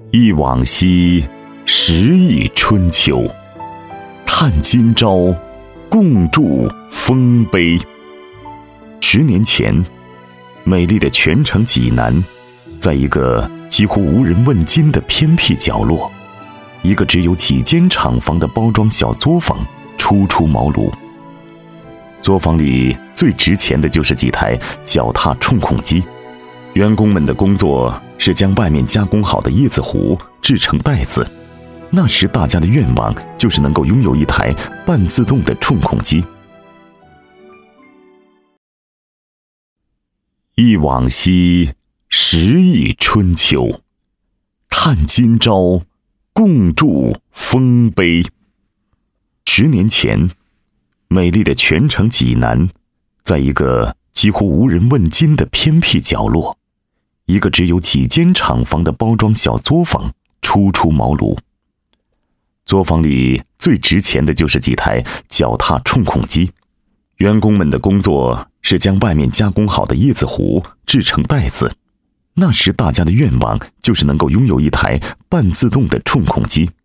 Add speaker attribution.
Speaker 1: 忆往昔时忆春秋，看今朝共筑丰碑。10年前，美丽的泉城济南，在一个几乎无人问津的偏僻角落，一个只有几间厂房的包装小作坊初出茅庐。作坊里最值钱的就是几台脚踏冲孔机，员工们的工作是将外面加工好的椰子核制成袋子。那时大家的愿望就是能够拥有一台半自动的冲孔机。忆往昔时忆春秋，看今朝共筑丰碑。10年前，美丽的泉城济南，在一个几乎无人问津的偏僻角落，一个只有几间厂房的包装小作坊初出茅庐。作坊里最值钱的就是几台脚踏冲孔机，员工们的工作是将外面加工好的椰子核制成袋子。那时大家的愿望就是能够拥有一台半自动的冲孔机。